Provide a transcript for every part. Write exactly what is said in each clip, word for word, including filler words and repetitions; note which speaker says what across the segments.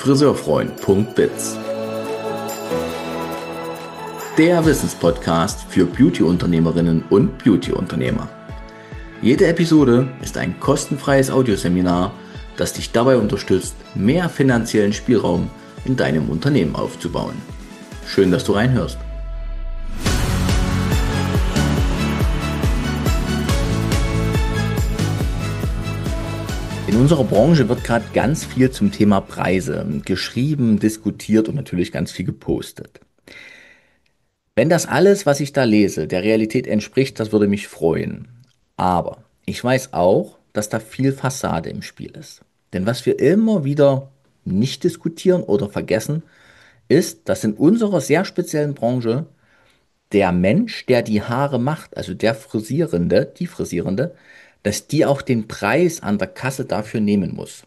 Speaker 1: Friseurfreund Punkt biz. Der Wissenspodcast für Beauty-Unternehmerinnen und Beauty-Unternehmer. Jede Episode ist ein kostenfreies Audioseminar, das dich dabei unterstützt, mehr finanziellen Spielraum in deinem Unternehmen aufzubauen. Schön, dass du reinhörst. In unserer Branche wird gerade ganz viel zum Thema Preise geschrieben, diskutiert und natürlich ganz viel gepostet. Wenn das alles, was ich da lese, der Realität entspricht, das würde mich freuen. Aber ich weiß auch, dass da viel Fassade im Spiel ist. Denn was wir immer wieder nicht diskutieren oder vergessen, ist, dass in unserer sehr speziellen Branche der Mensch, der die Haare macht, also der Frisierende, die Frisierende, dass die auch den Preis an der Kasse dafür nehmen muss.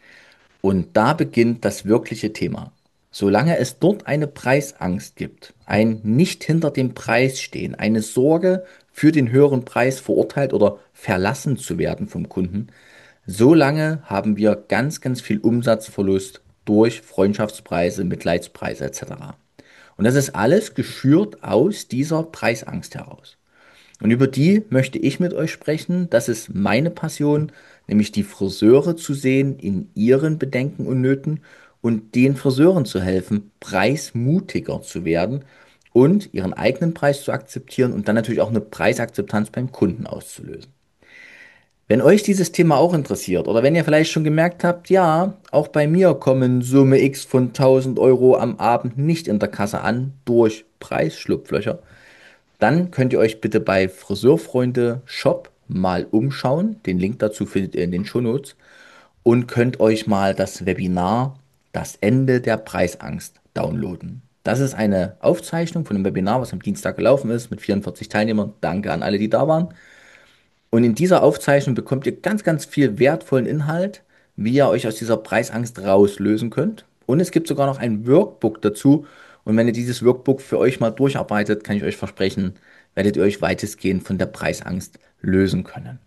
Speaker 1: Und da beginnt das wirkliche Thema. Solange es dort eine Preisangst gibt, ein nicht hinter dem Preis stehen, eine Sorge für den höheren Preis verurteilt oder verlassen zu werden vom Kunden, solange haben wir ganz, ganz viel Umsatzverlust durch Freundschaftspreise, Mitleidspreise et cetera. Und das ist alles geschürt aus dieser Preisangst heraus. Und über die möchte ich mit euch sprechen. Das ist meine Passion, nämlich die Friseure zu sehen in ihren Bedenken und Nöten und den Friseuren zu helfen, preismutiger zu werden und ihren eigenen Preis zu akzeptieren und dann natürlich auch eine Preisakzeptanz beim Kunden auszulösen. Wenn euch dieses Thema auch interessiert oder wenn ihr vielleicht schon gemerkt habt, ja, auch bei mir kommen Summe X von tausend Euro am Abend nicht in der Kasse an durch Preisschlupflöcher, dann könnt ihr euch bitte bei Friseurfreunde Shop mal umschauen. Den Link dazu findet ihr in den Shownotes und könnt euch mal das Webinar Das Ende der Preisangst downloaden. Das ist eine Aufzeichnung von einem Webinar, was am Dienstag gelaufen ist mit vierundvierzig Teilnehmern. Danke an alle, die da waren. Und in dieser Aufzeichnung bekommt ihr ganz, ganz viel wertvollen Inhalt, wie ihr euch aus dieser Preisangst rauslösen könnt. Und es gibt sogar noch ein Workbook dazu. Und wenn ihr dieses Workbook für euch mal durcharbeitet, kann ich euch versprechen, werdet ihr euch weitestgehend von der Preisangst lösen können.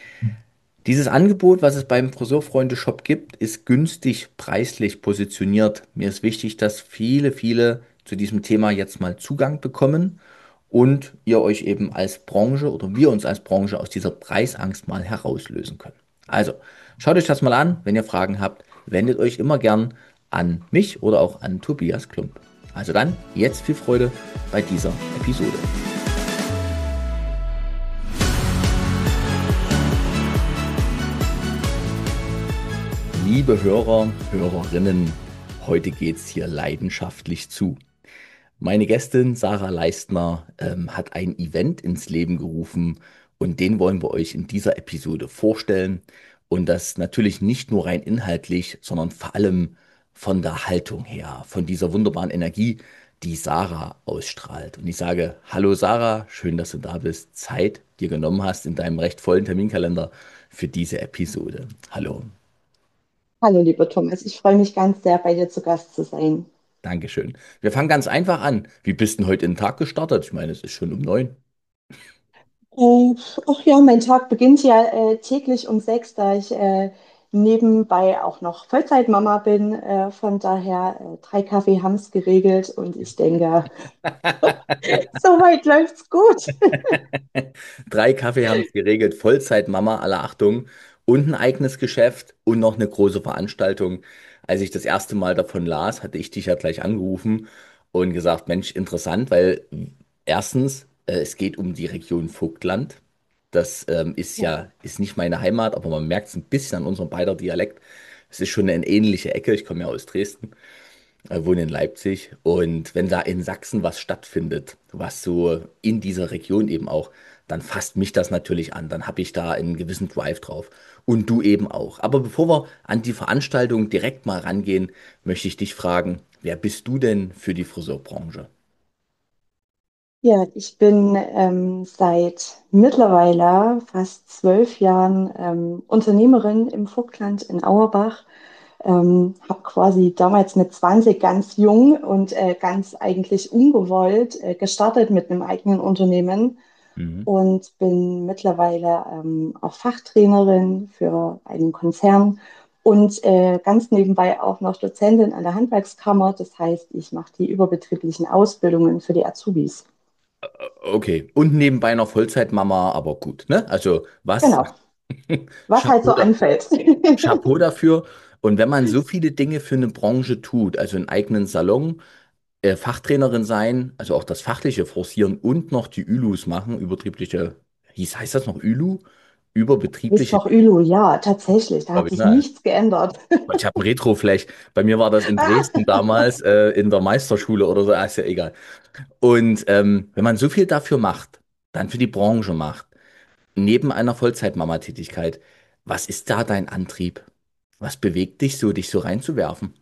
Speaker 1: Dieses Angebot, was es beim Friseurfreunde-Shop gibt, ist günstig preislich positioniert. Mir ist wichtig, dass viele, viele zu diesem Thema jetzt mal Zugang bekommen und ihr euch eben als Branche oder wir uns als Branche aus dieser Preisangst mal herauslösen können. Also, schaut euch das mal an. Wenn ihr Fragen habt, wendet euch immer gern an mich oder auch an Tobias Klump. Also dann, jetzt viel Freude bei dieser Episode. Liebe Hörer, Hörerinnen, heute geht es hier leidenschaftlich zu. Meine Gästin Sarah Leistner ähm, hat ein Event ins Leben gerufen und den wollen wir euch in dieser Episode vorstellen. Und das natürlich nicht nur rein inhaltlich, sondern vor allem von der Haltung her, von dieser wunderbaren Energie, die Sarah ausstrahlt. Und ich sage, hallo Sarah, schön, dass du da bist, Zeit dir genommen hast in deinem recht vollen Terminkalender für diese Episode. Hallo.
Speaker 2: Hallo, lieber Thomas. Ich freue mich ganz sehr, bei dir zu Gast zu sein.
Speaker 1: Dankeschön. Wir fangen ganz einfach an. Wie bist du denn heute in den Tag gestartet? Ich meine, es ist schon um neun.
Speaker 2: Äh, ach ja, mein Tag beginnt ja äh, täglich um sechs, da ich äh, nebenbei auch noch Vollzeitmama bin. Äh, von daher äh, drei Kaffee haben's geregelt und ich denke, soweit läuft's gut.
Speaker 1: Drei Kaffee haben es geregelt, Vollzeit-Mama, alle Achtung, und ein eigenes Geschäft und noch eine große Veranstaltung. Als ich das erste Mal davon las, hatte ich dich ja gleich angerufen und gesagt, Mensch, interessant, weil erstens, äh, es geht um die Region Vogtland. Das ähm, ist
Speaker 2: Ja.
Speaker 1: ja, ist nicht meine Heimat, aber man merkt es ein bisschen an unserem beider Dialekt. Es ist schon eine ähnliche Ecke. Ich komme ja aus Dresden, äh, wohne in Leipzig. Und wenn da in Sachsen was stattfindet, was so in dieser Region eben auch, dann fasst mich das natürlich an. Dann habe ich da einen gewissen Drive drauf. Und du eben auch. Aber bevor wir an die Veranstaltung direkt mal rangehen, möchte ich dich fragen, wer bist du denn für die Friseurbranche?
Speaker 2: Ja, ich bin ähm, seit mittlerweile fast zwölf Jahren ähm, Unternehmerin im Vogtland in Auerbach. Ähm, habe quasi damals mit zwanzig ganz jung und äh, ganz eigentlich ungewollt äh, gestartet mit einem eigenen Unternehmen
Speaker 1: Mhm.
Speaker 2: und bin mittlerweile ähm, auch Fachtrainerin für einen Konzern und äh, ganz nebenbei auch noch Dozentin an der Handwerkskammer. Das heißt, ich mache die überbetrieblichen Ausbildungen für die Azubis.
Speaker 1: Okay. Und nebenbei noch Vollzeitmama, aber gut, ne? Also was?
Speaker 2: Genau, was halt so
Speaker 1: Chapeau, da,
Speaker 2: anfällt.
Speaker 1: Chapeau dafür. Und wenn man so viele Dinge für eine Branche tut, also einen eigenen Salon, äh, Fachtrainerin sein, also auch das Fachliche forcieren und noch die Ü L Us machen, überbetriebliche, hieß, heißt das noch Ü L U?
Speaker 2: Ist
Speaker 1: Überbetriebliche,
Speaker 2: noch Ülu, ja, tatsächlich. Da
Speaker 1: glaube
Speaker 2: hat
Speaker 1: ich,
Speaker 2: sich
Speaker 1: ne?
Speaker 2: nichts geändert.
Speaker 1: Ich habe ein Retro-Flash. Bei mir war das in Dresden damals äh, in der Meisterschule oder so, ah, ist ja egal. Und ähm, wenn man so viel dafür macht, dann für die Branche macht, neben einer Vollzeit-Mama-Tätigkeit, was ist da dein Antrieb? Was bewegt dich so, dich so reinzuwerfen?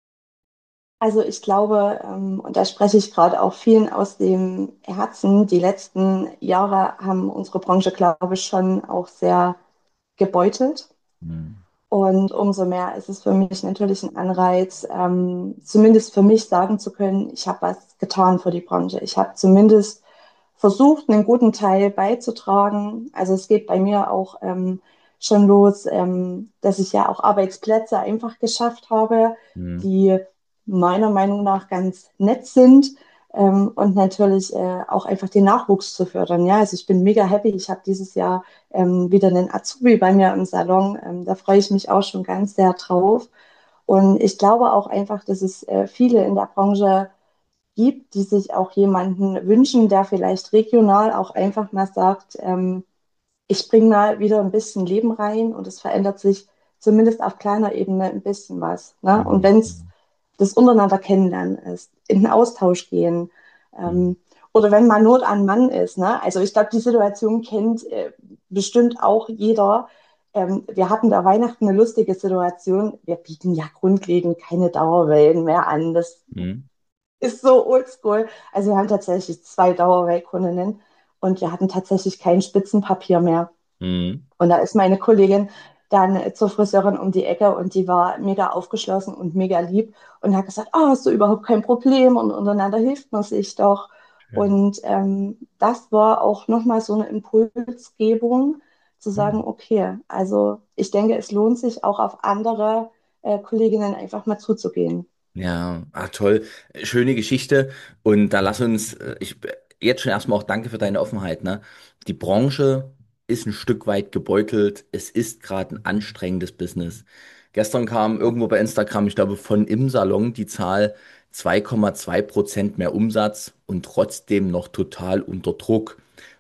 Speaker 2: Also ich glaube, ähm, und da spreche ich gerade auch vielen aus dem Herzen, die letzten Jahre haben unsere Branche, glaube ich, schon auch sehr gebeutelt.
Speaker 1: Hm.
Speaker 2: Und umso mehr ist es für mich natürlich ein Anreiz, ähm, zumindest für mich sagen zu können, ich habe was getan für die Branche. Ich habe zumindest versucht, einen guten Teil beizutragen. Also es geht bei mir auch ähm, schon los, ähm, dass ich ja auch Arbeitsplätze einfach geschafft habe,
Speaker 1: Hm.
Speaker 2: die meiner Meinung nach ganz nett sind. Ähm, und natürlich äh, auch einfach den Nachwuchs zu fördern. Ja, also ich bin mega happy. Ich habe dieses Jahr ähm, wieder einen Azubi bei mir im Salon. Ähm, da freue ich mich auch schon ganz sehr drauf. Und ich glaube auch einfach, dass es äh, viele in der Branche gibt, die sich auch jemanden wünschen, der vielleicht regional auch einfach mal sagt, ähm, ich bringe mal wieder ein bisschen Leben rein und es verändert sich zumindest auf kleiner Ebene ein bisschen was. Ne? Und
Speaker 1: Hm.
Speaker 2: wenn es
Speaker 1: Hm.
Speaker 2: das untereinander kennenlernen ist, in den Austausch gehen,
Speaker 1: Hm.
Speaker 2: ähm, oder wenn mal Not an Mann ist. Ne? Also ich glaube, die Situation kennt äh, bestimmt auch jeder. Ähm, wir hatten da Weihnachten eine lustige Situation. Wir bieten ja grundlegend keine Dauerwellen mehr an. Das
Speaker 1: Hm.
Speaker 2: ist so oldschool. Also wir haben tatsächlich zwei Dauerweilkundinnen und wir hatten tatsächlich kein Spitzenpapier mehr.
Speaker 1: Hm.
Speaker 2: Und da ist meine Kollegin dann äh, zur Friseurin um die Ecke und die war mega aufgeschlossen und mega lieb und hat gesagt, ah, hast du überhaupt kein Problem und untereinander hilft man sich doch.
Speaker 1: Schön.
Speaker 2: Und ähm, das war auch nochmal so eine Impulsgebung, zu sagen,
Speaker 1: Hm.
Speaker 2: okay, also ich denke, es lohnt sich auch auf andere äh, Kolleginnen einfach mal zuzugehen.
Speaker 1: Ja, ah, toll. Schöne Geschichte. Und da lass uns, äh, ich jetzt schon erstmal auch danke für deine Offenheit, ne? Die Branche ist ein Stück weit gebeutelt. Es ist gerade ein anstrengendes Business. Gestern kam irgendwo bei Instagram, ich glaube, von im Salon die Zahl zwei Komma zwei Prozent mehr Umsatz und trotzdem noch total unter Druck.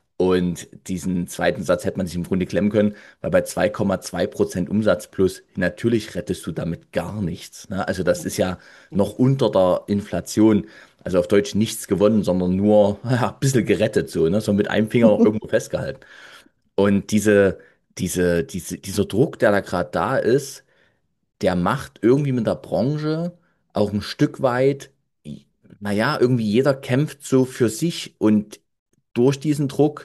Speaker 1: Und diesen zweiten Satz hätte man sich im Grunde klemmen können, weil bei zwei Komma zwei Prozent Umsatz plus, natürlich rettest du damit gar nichts. Ne? Also das ist ja noch unter der Inflation. Also auf Deutsch nichts gewonnen, sondern nur ja, ein bisschen gerettet, so, ne? So mit einem Finger noch irgendwo festgehalten. Und diese, diese, diese, dieser Druck, der da gerade da ist, der macht irgendwie mit der Branche auch ein Stück weit, naja, irgendwie jeder kämpft so für sich und durch diesen Druck.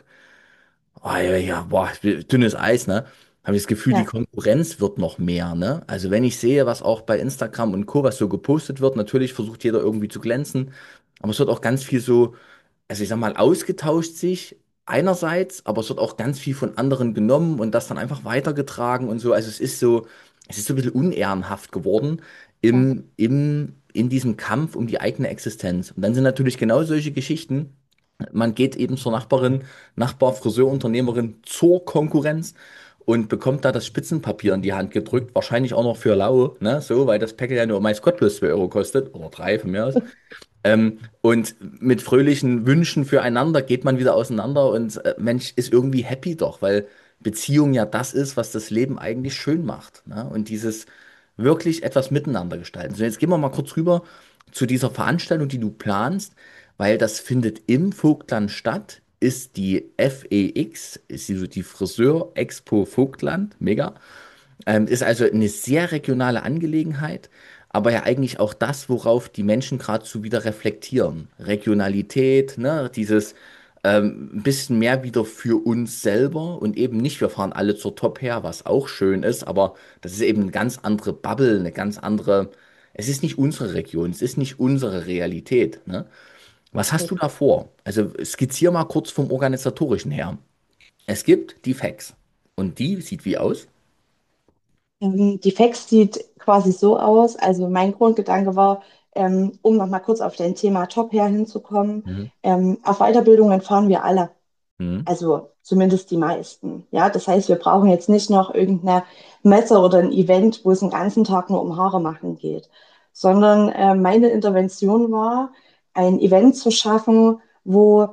Speaker 1: Oh, ja, ja, boah, dünnes Eis, ne? Habe ich das Gefühl, die
Speaker 2: Ja,
Speaker 1: Konkurrenz wird noch mehr, ne? Also wenn ich sehe, was auch bei Instagram und Co., was so gepostet wird, natürlich versucht jeder irgendwie zu glänzen, aber es wird auch ganz viel so, also ich sag mal, ausgetauscht sich einerseits, aber es wird auch ganz viel von anderen genommen und das dann einfach weitergetragen und so. Also es ist so, es ist so ein bisschen unehrenhaft geworden
Speaker 2: ja,
Speaker 1: im, im, in diesem Kampf um die eigene Existenz. Und dann sind natürlich genau solche Geschichten. Man geht eben zur Nachbarin, Nachbar, Friseurunternehmerin zur Konkurrenz und bekommt da das Spitzenpapier in die Hand gedrückt, wahrscheinlich auch noch für lau, ne, so, weil das Päckchen ja nur, mein Gott, bloß zwei Euro kostet, oder drei von mir aus. Ähm, und mit fröhlichen Wünschen füreinander geht man wieder auseinander und äh, Mensch ist irgendwie happy doch, weil Beziehung ja das ist, was das Leben eigentlich schön macht. Ne? Und dieses wirklich etwas miteinander gestalten. So, jetzt gehen wir mal kurz rüber zu dieser Veranstaltung, die du planst, weil das findet im Vogtland statt, ist die F E X, ist die, so die Friseur Expo Vogtland, mega. Ähm, ist also eine sehr regionale Angelegenheit, aber ja eigentlich auch das, worauf die Menschen gerade so wieder reflektieren. Regionalität, ne, dieses ähm, ein bisschen mehr wieder für uns selber und eben nicht, wir fahren alle zur Top her, was auch schön ist, aber das ist eben eine ganz andere Bubble, eine ganz andere, es ist nicht unsere Region, es ist nicht unsere Realität, ne? Was hast du da
Speaker 2: richtig.
Speaker 1: vor? Also skizzier mal kurz vom Organisatorischen her. Es gibt die F E X und die sieht wie aus?
Speaker 2: Ähm, die Fax sieht quasi so aus. Also mein Grundgedanke war, ähm, um nochmal kurz auf dein Thema Top her hinzukommen,
Speaker 1: Mhm.
Speaker 2: ähm, auf Weiterbildungen fahren wir alle.
Speaker 1: Mhm.
Speaker 2: Also zumindest die meisten. Ja, das heißt, wir brauchen jetzt nicht noch irgendeine Messe oder ein Event, wo es den ganzen Tag nur um Haare machen geht, sondern äh, meine Intervention war, ein Event zu schaffen, wo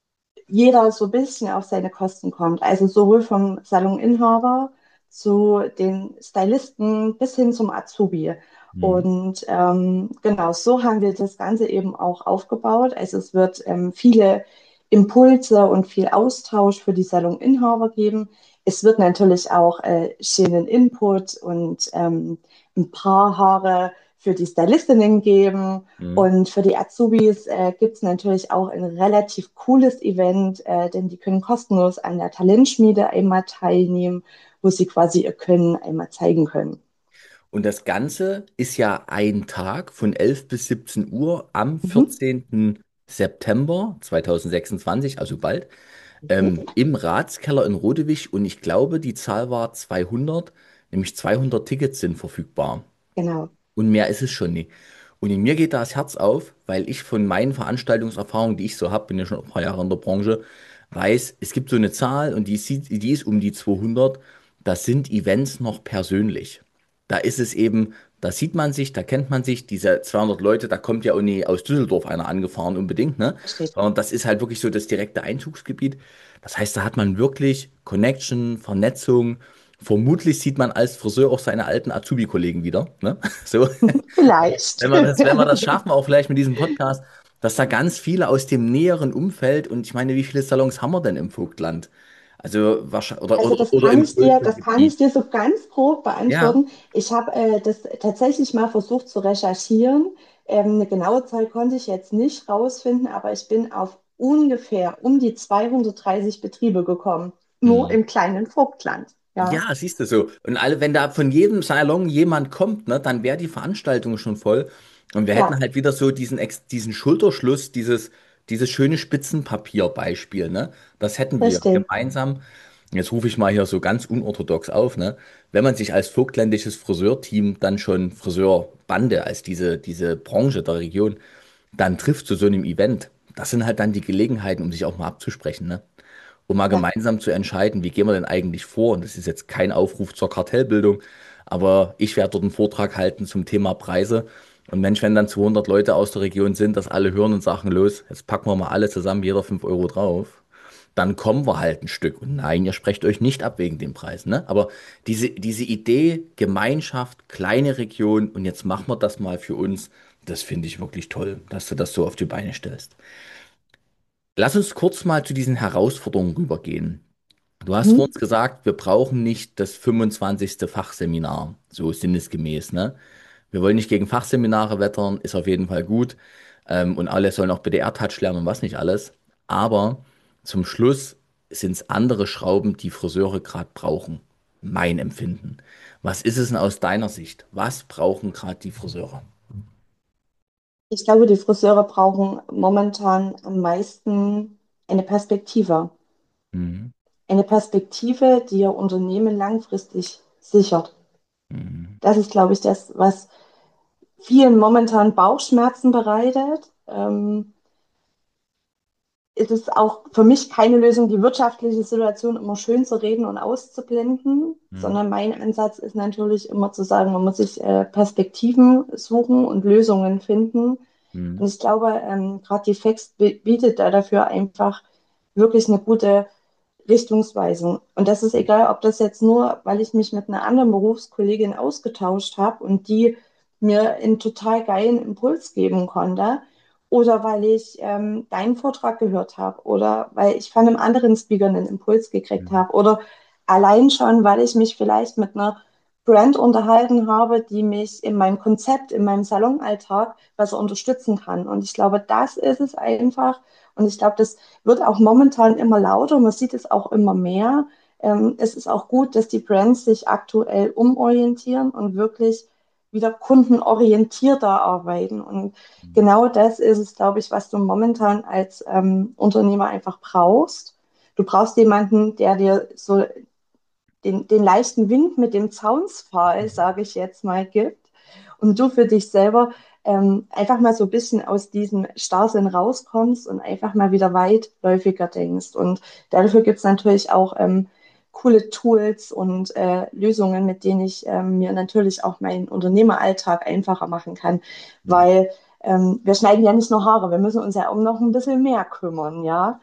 Speaker 2: jeder so ein bisschen auf seine Kosten kommt. Also sowohl vom Saloninhaber zu den Stylisten bis hin zum Azubi.
Speaker 1: Mhm.
Speaker 2: Und ähm, genau so haben wir das Ganze eben auch aufgebaut. Also es wird ähm, viele Impulse und viel Austausch für die Saloninhaber geben. Es wird natürlich auch äh, schönen Input und ähm, ein paar Haare für die Stylistinnen geben.
Speaker 1: Mhm.
Speaker 2: Und für die Azubis äh, gibt es natürlich auch ein relativ cooles Event, äh, denn die können kostenlos an der Talentschmiede einmal teilnehmen, wo sie quasi ihr Können einmal zeigen können.
Speaker 1: Und das Ganze ist ja ein Tag von elf bis siebzehn Uhr am
Speaker 2: Mhm.
Speaker 1: vierzehnten September zweitausendsechsundzwanzig, also bald,
Speaker 2: Mhm.
Speaker 1: ähm, im Ratskeller in Rodewig. Und ich glaube, die Zahl war zweihundert, nämlich zweihundert Tickets sind verfügbar.
Speaker 2: Genau,
Speaker 1: Und mehr ist es schon nie. Und in mir geht da das Herz auf, weil ich von meinen Veranstaltungserfahrungen, die ich so habe, bin ja schon ein paar Jahre in der Branche, weiß, es gibt so eine Zahl und die, sieht, die ist um die zweihundert. Das sind Events noch persönlich. Da ist es eben, da sieht man sich, da kennt man sich, diese zweihundert Leute, da kommt ja auch nie aus Düsseldorf einer angefahren unbedingt, ne?
Speaker 2: versteht.
Speaker 1: Sondern das ist halt wirklich so das direkte Einzugsgebiet. Das heißt, da hat man wirklich Connection, Vernetzung. Vermutlich sieht man als Friseur auch seine alten Azubi-Kollegen wieder, ne? So,
Speaker 2: Vielleicht.
Speaker 1: wenn wir das, wenn wir das schaffen, auch vielleicht mit diesem Podcast, dass da ganz viele aus dem näheren Umfeld, und ich meine, wie viele Salons haben wir denn im Vogtland? Also wahrscheinlich, oder,
Speaker 2: Also
Speaker 1: oder,
Speaker 2: das
Speaker 1: oder
Speaker 2: kann
Speaker 1: im
Speaker 2: ich dir, das kann
Speaker 1: Größengebiet.
Speaker 2: ich dir so ganz grob
Speaker 1: Ja.
Speaker 2: beantworten. Ich habe äh, das tatsächlich mal versucht zu recherchieren. Ähm, eine genaue Zahl konnte ich jetzt nicht rausfinden, aber ich bin auf ungefähr um die zweihundertdreißig Betriebe gekommen. Nur
Speaker 1: Hm.
Speaker 2: im kleinen Vogtland. Ja,
Speaker 1: Ja, siehst du so. Und alle, wenn da von jedem Salon jemand kommt, ne, dann wäre die Veranstaltung schon voll. Und wir hätten
Speaker 2: ja,
Speaker 1: halt wieder so diesen, Ex diesen Schulterschluss, dieses, dieses schöne Spitzenpapier-Beispiel, ne? Das hätten wir
Speaker 2: verstehe.
Speaker 1: gemeinsam. Jetzt rufe ich mal hier so ganz unorthodox auf, ne? Wenn man sich als vogtländisches Friseurteam dann schon Friseurbande, als diese, diese Branche der Region, dann trifft zu so einem Event, das sind halt dann die Gelegenheiten, um sich auch mal abzusprechen, ne? Um mal
Speaker 2: Ja.
Speaker 1: gemeinsam zu entscheiden, wie gehen wir denn eigentlich vor? Und das ist jetzt kein Aufruf zur Kartellbildung, aber ich werde dort einen Vortrag halten zum Thema Preise. Und Mensch, wenn dann zweihundert Leute aus der Region sind, das alle hören und sagen, los, jetzt packen wir mal alle zusammen, jeder fünf Euro drauf, dann kommen wir halt ein Stück. Und nein, ihr sprecht euch nicht ab wegen dem Preis, ne? Aber diese, diese Idee, Gemeinschaft, kleine Region und jetzt machen wir das mal für uns, das finde ich wirklich toll, dass du das so auf die Beine stellst. Lass uns kurz mal zu diesen Herausforderungen rübergehen. Du hast vor
Speaker 2: Mhm.
Speaker 1: uns gesagt, wir brauchen nicht das fünfundzwanzigste Fachseminar, so sinnesgemäß, ne? Wir wollen nicht gegen Fachseminare wettern, ist auf jeden Fall gut. Ähm, und alle sollen auch B D R-Touch lernen und was nicht alles. Aber zum Schluss sind es andere Schrauben, die Friseure gerade brauchen. Mein Empfinden. Was ist es denn aus deiner Sicht? Was brauchen gerade die Friseure?
Speaker 2: Ich glaube, die Friseure brauchen momentan am meisten eine Perspektive.
Speaker 1: Mhm.
Speaker 2: Eine Perspektive, die ihr Unternehmen langfristig sichert.
Speaker 1: Mhm.
Speaker 2: Das ist, glaube ich, das, was vielen momentan Bauchschmerzen bereitet. Ähm, es ist auch für mich keine Lösung, die wirtschaftliche Situation immer schön zu reden und auszublenden,
Speaker 1: Mhm.
Speaker 2: sondern mein Ansatz ist natürlich immer zu sagen, man muss sich äh, Perspektiven suchen und Lösungen finden. Und
Speaker 1: Mhm.
Speaker 2: ich glaube, ähm, gerade die Fext bietet da dafür einfach wirklich eine gute Richtungsweisung. Und das ist egal, ob das jetzt nur, weil ich mich mit einer anderen Berufskollegin ausgetauscht habe und die mir einen total geilen Impuls geben konnte, oder weil ich ähm, deinen Vortrag gehört habe, oder weil ich von einem anderen Speaker einen Impuls gekriegt
Speaker 1: Mhm.
Speaker 2: habe, oder allein schon, weil ich mich vielleicht mit einer Brand unterhalten habe, die mich in meinem Konzept, in meinem Salonalltag besser unterstützen kann. Und ich glaube, das ist es einfach. Und ich glaube, das wird auch momentan immer lauter. Man sieht es auch immer mehr. Ähm, es ist auch gut, dass die Brands sich aktuell umorientieren und wirklich wieder kundenorientierter arbeiten. Und genau das ist es, glaube ich, was du momentan als ähm, Unternehmer einfach brauchst. Du brauchst jemanden, der dir so den, den leichten Wink mit dem Zaunpfahl, sage ich jetzt mal, gibt und du für dich selber ähm, einfach mal so ein bisschen aus diesem Starrsinn rauskommst und einfach mal wieder weitläufiger denkst. Und dafür gibt es natürlich auch ähm, coole Tools und äh, Lösungen, mit denen ich ähm, mir natürlich auch meinen Unternehmeralltag einfacher machen kann,
Speaker 1: Mhm.
Speaker 2: weil ähm, wir schneiden ja nicht nur Haare, wir müssen uns ja um noch ein bisschen mehr kümmern, ja.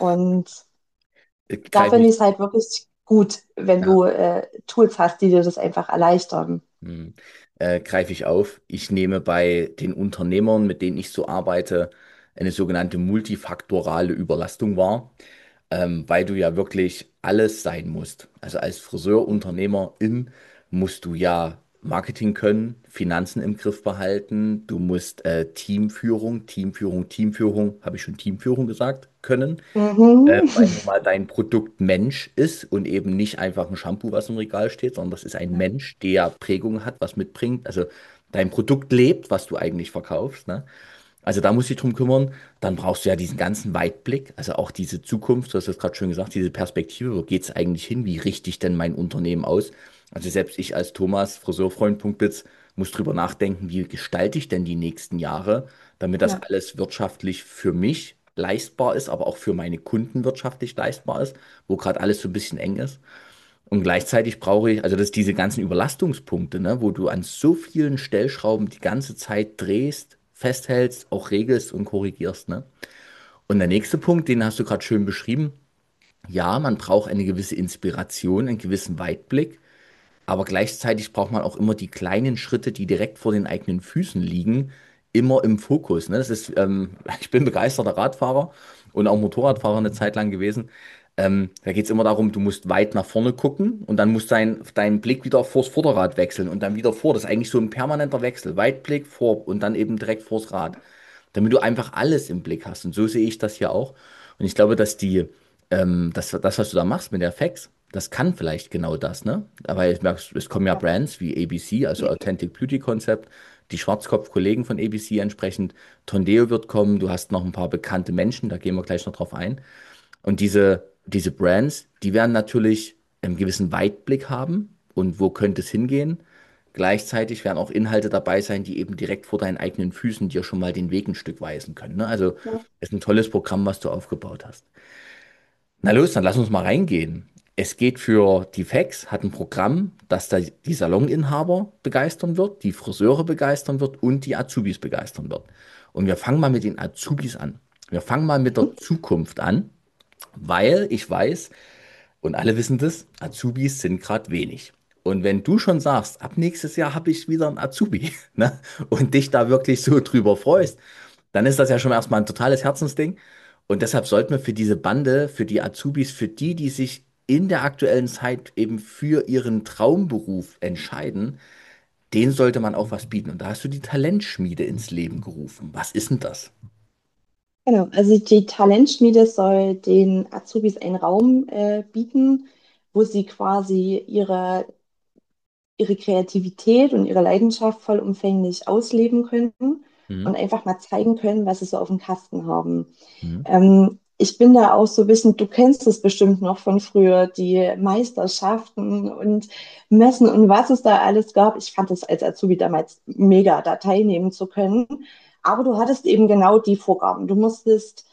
Speaker 2: Und
Speaker 1: Äh,
Speaker 2: da
Speaker 1: Greife
Speaker 2: finde
Speaker 1: ich.
Speaker 2: ich es halt wirklich gut, wenn
Speaker 1: Ja.
Speaker 2: du äh, Tools hast, die dir das einfach erleichtern.
Speaker 1: Hm. Äh, greife ich auf. Ich nehme bei den Unternehmern, mit denen ich so arbeite, eine sogenannte multifaktorale Überlastung wahr, ähm, weil du ja wirklich alles sein musst. Also als Friseurunternehmerin musst du ja Marketing können, Finanzen im Griff behalten, du musst äh, Teamführung, Teamführung, Teamführung, habe ich schon Teamführung gesagt, können, äh,
Speaker 2: Mhm.
Speaker 1: weil nun mal dein Produkt Mensch ist und eben nicht einfach ein Shampoo, was im Regal steht, sondern das ist ein
Speaker 2: Ja.
Speaker 1: Mensch, der Prägung hat, was mitbringt. Also dein Produkt lebt, was du eigentlich verkaufst, ne? Also da musst du dich drum kümmern. Dann brauchst du ja diesen ganzen Weitblick, also auch diese Zukunft, du hast das gerade schon gesagt, diese Perspektive, wo geht es eigentlich hin? Wie richte ich denn mein Unternehmen aus? Also selbst ich als Thomas, Friseurfreund.biz, muss drüber nachdenken, wie gestalte ich denn die nächsten Jahre, damit das
Speaker 2: Ja.
Speaker 1: alles wirtschaftlich für mich leistbar ist, aber auch für meine Kunden wirtschaftlich leistbar ist, wo gerade alles so ein bisschen eng ist. Und gleichzeitig brauche ich, also das diese ganzen Überlastungspunkte, ne, wo du an so vielen Stellschrauben die ganze Zeit drehst, festhältst, auch regelst und korrigierst, ne? Und der nächste Punkt, den hast du gerade schön beschrieben. Ja, man braucht eine gewisse Inspiration, einen gewissen Weitblick, aber gleichzeitig braucht man auch immer die kleinen Schritte, die direkt vor den eigenen Füßen liegen, immer im Fokus. Ne? Das ist, ähm, ich bin begeisterter Radfahrer und auch Motorradfahrer eine Zeit lang gewesen. Ähm, da geht es immer darum, du musst weit nach vorne gucken und dann muss dein, dein Blick wieder vors Vorderrad wechseln und dann wieder vor. Das ist eigentlich so ein permanenter Wechsel. Weitblick vor und dann eben direkt vors Rad, damit du einfach alles im Blick hast. Und so sehe ich das hier auch. Und ich glaube, dass die, ähm, das, das, was du da machst mit der F A X, das kann vielleicht genau das, ne? Aber ich merke, es kommen ja
Speaker 2: Ja.
Speaker 1: Brands wie A B C, also Authentic Beauty Concept, die Schwarzkopf-Kollegen von A B C entsprechend. Tondeo wird kommen, du hast noch ein paar bekannte Menschen, da gehen wir gleich noch drauf ein. Und diese, diese Brands, die werden natürlich einen gewissen Weitblick haben und wo könnte es hingehen. Gleichzeitig werden auch Inhalte dabei sein, die eben direkt vor deinen eigenen Füßen dir schon mal den Weg ein Stück weisen können. Ne? Also
Speaker 2: Ja.
Speaker 1: ist ein tolles Programm, was du aufgebaut hast. Na los, dann lass uns mal reingehen. Es geht für die F A X, hat ein Programm, das da die Saloninhaber begeistern wird, die Friseure begeistern wird und die Azubis begeistern wird. Und wir fangen mal mit den Azubis an. Wir fangen mal mit der Zukunft an, weil ich weiß, und alle wissen das, Azubis sind gerade wenig. Und wenn du schon sagst, ab nächstes Jahr habe ich wieder einen Azubi, ne, und dich da wirklich so drüber freust, dann ist das ja schon erstmal ein totales Herzensding. Und deshalb sollten wir für diese Bande, für die Azubis, für die, die sich in der aktuellen Zeit eben für ihren Traumberuf entscheiden, denen sollte man auch was bieten. Und da hast du die Talentschmiede ins Leben gerufen. Was ist denn das?
Speaker 2: Genau, also die Talentschmiede soll den Azubis einen Raum äh, bieten, wo sie quasi ihre, ihre Kreativität und ihre Leidenschaft vollumfänglich ausleben können und
Speaker 1: Mhm.
Speaker 2: einfach mal zeigen können, was sie so auf dem Kasten haben.
Speaker 1: Mhm.
Speaker 2: Ähm, ich bin da auch so ein bisschen, du kennst es bestimmt noch von früher, die Meisterschaften und Messen und was es da alles gab. Ich fand es als Azubi damals mega, da teilnehmen zu können. Aber du hattest eben genau die Vorgaben. Du musstest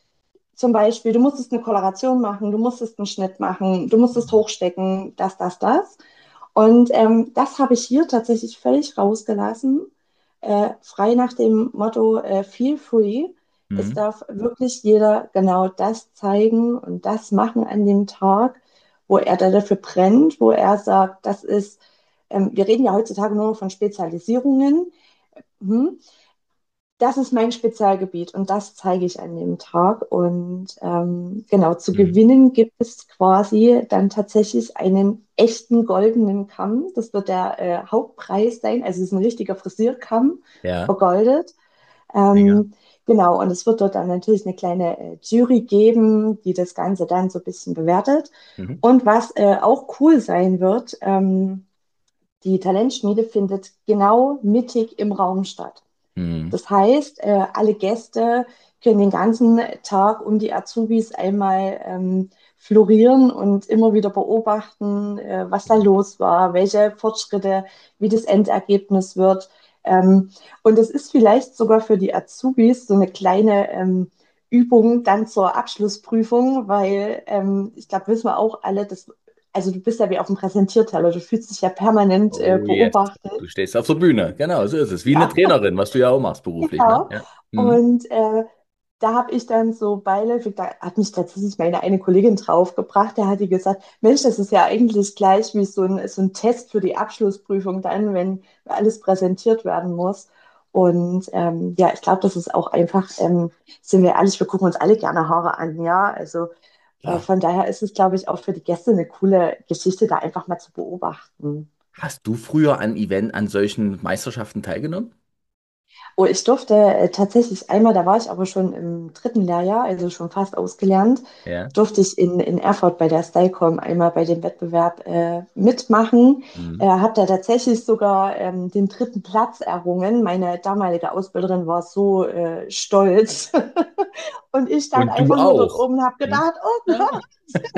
Speaker 2: zum Beispiel, du musstest eine Koloration machen, du musstest einen Schnitt machen, du musstest hochstecken, das, das, das. Und ähm, das habe ich hier tatsächlich völlig rausgelassen, äh, frei nach dem Motto äh, Feel Free. Es
Speaker 1: Mhm.
Speaker 2: darf wirklich jeder genau das zeigen und das machen an dem Tag, wo er da dafür brennt, wo er sagt, das ist, ähm, wir reden ja heutzutage nur noch von Spezialisierungen. Hm, das ist mein Spezialgebiet und das zeige ich an dem Tag. Und ähm, genau, zu
Speaker 1: Mhm.
Speaker 2: gewinnen gibt es quasi dann tatsächlich einen echten goldenen Kamm. Das wird der äh, Hauptpreis sein. Also es ist ein richtiger Frisierkamm,
Speaker 1: Ja,
Speaker 2: vergoldet.
Speaker 1: mega.
Speaker 2: Ähm, genau, und es wird dort dann natürlich eine kleine äh, Jury geben, die das Ganze dann so ein bisschen bewertet.
Speaker 1: Mhm.
Speaker 2: Und was äh, auch cool sein wird, ähm, die Talentschmiede findet genau mittig im Raum statt.
Speaker 1: Mhm.
Speaker 2: Das heißt, äh, alle Gäste können den ganzen Tag um die Azubis einmal ähm, florieren und immer wieder beobachten, äh, was da los war, welche Fortschritte, wie das Endergebnis wird. Ähm, und es ist vielleicht sogar für die Azubis so eine kleine ähm, Übung dann zur Abschlussprüfung, weil ähm, ich glaube, wissen wir auch alle, dass, also du bist ja wie auf dem Präsentierteller, du fühlst dich ja permanent äh,
Speaker 1: Oh yes.
Speaker 2: beobachtet.
Speaker 1: Du stehst auf der Bühne. Genau, so ist es. Wie eine
Speaker 2: Ja,
Speaker 1: Trainerin, was du ja auch machst beruflich, ne?
Speaker 2: genau.
Speaker 1: Ja. Mhm.
Speaker 2: Und äh, da habe ich dann so beiläufig, da hat mich tatsächlich meine eine Kollegin draufgebracht, der hat die gesagt, Mensch, das ist ja eigentlich gleich wie so ein, so ein Test für die Abschlussprüfung dann, wenn alles präsentiert werden muss. Und ähm, ja, ich glaube, das ist auch einfach, ähm, sind wir ehrlich, wir gucken uns alle gerne Haare an, ja. Also äh,
Speaker 1: Klar.
Speaker 2: von daher ist es, glaube ich, auch für die Gäste eine coole Geschichte, da einfach mal zu beobachten.
Speaker 1: Hast du früher an Event, an solchen Meisterschaften teilgenommen?
Speaker 2: Oh, ich durfte äh, tatsächlich einmal, da war ich aber schon im dritten Lehrjahr, also schon fast ausgelernt,
Speaker 1: Ja.
Speaker 2: durfte ich in, in Erfurt bei der Stylecom einmal bei dem Wettbewerb äh, mitmachen. Äh,
Speaker 1: Mhm.
Speaker 2: habe da tatsächlich sogar ähm, den dritten Platz errungen. Meine damalige Ausbilderin war so äh, stolz. Und ich stand
Speaker 1: Und du
Speaker 2: einfach nur dort
Speaker 1: auch.
Speaker 2: oben und habe
Speaker 1: Mhm.
Speaker 2: gedacht, oh
Speaker 1: Ja.
Speaker 2: Gott.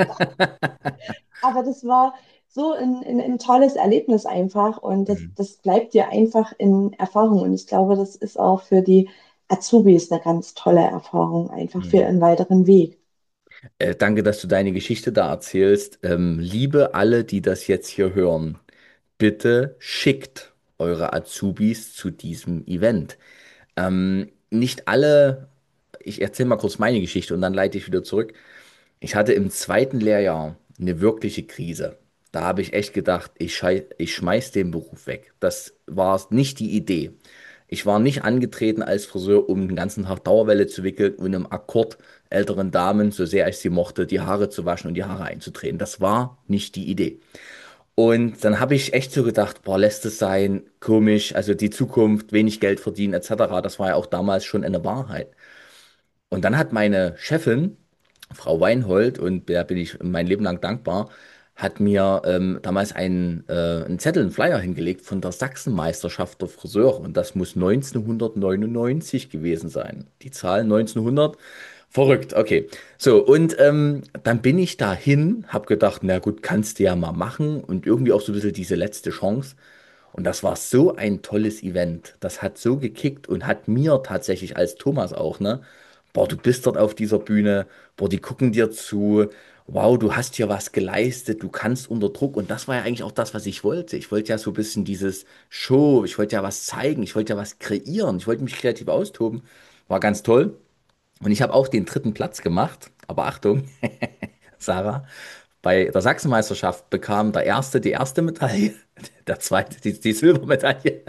Speaker 2: Aber das war so ein, ein, ein tolles Erlebnis einfach und das,
Speaker 1: Mhm.
Speaker 2: das bleibt dir einfach in Erfahrung. Und ich glaube, das ist auch für die Azubis eine ganz tolle Erfahrung, einfach für
Speaker 1: Mhm.
Speaker 2: ihren weiteren Weg.
Speaker 1: Äh, danke, dass du deine Geschichte da erzählst. Ähm, liebe alle, die das jetzt hier hören, bitte schickt eure Azubis zu diesem Event. Ähm, nicht alle, ich erzähle mal kurz meine Geschichte und dann leite ich wieder zurück. Ich hatte im zweiten Lehrjahr eine wirkliche Krise. Da habe ich echt gedacht, ich, schei ich schmeiß den Beruf weg. Das war nicht die Idee. Ich war nicht angetreten als Friseur, um den ganzen Tag Dauerwelle zu wickeln und im Akkord älteren Damen, so sehr ich sie mochte, die Haare zu waschen und die Haare einzudrehen. Das war nicht die Idee. Und dann habe ich echt so gedacht, boah, lässt es sein, komisch, also die Zukunft, wenig Geld verdienen et cetera. Das war ja auch damals schon eine Wahrheit. Und dann hat meine Chefin, Frau Weinhold, und der bin ich mein Leben lang dankbar, hat mir ähm, damals einen, äh, einen Zettel, einen Flyer hingelegt von der Sachsenmeisterschaft der Friseure. Und das muss neunzehnhundertneunundneunzig gewesen sein. Die Zahl neunzehnhundert. Verrückt, okay. So, und ähm, dann bin ich dahin, hab gedacht, na gut, kannst du ja mal machen. Und irgendwie auch so ein bisschen diese letzte Chance. Und das war so ein tolles Event. Das hat so gekickt und hat mir tatsächlich als Thomas auch, ne? Boah, du bist dort auf dieser Bühne, boah, die gucken dir zu. Wow, du hast hier was geleistet, du kannst unter Druck. Und das war ja eigentlich auch das, was ich wollte. Ich wollte ja so ein bisschen dieses Show, ich wollte ja was zeigen, ich wollte ja was kreieren, ich wollte mich kreativ austoben. War ganz toll. Und ich habe auch den dritten Platz gemacht. Aber Achtung, Sarah, bei der Sachsenmeisterschaft bekam der Erste die erste Medaille, der Zweite die, die Silbermedaille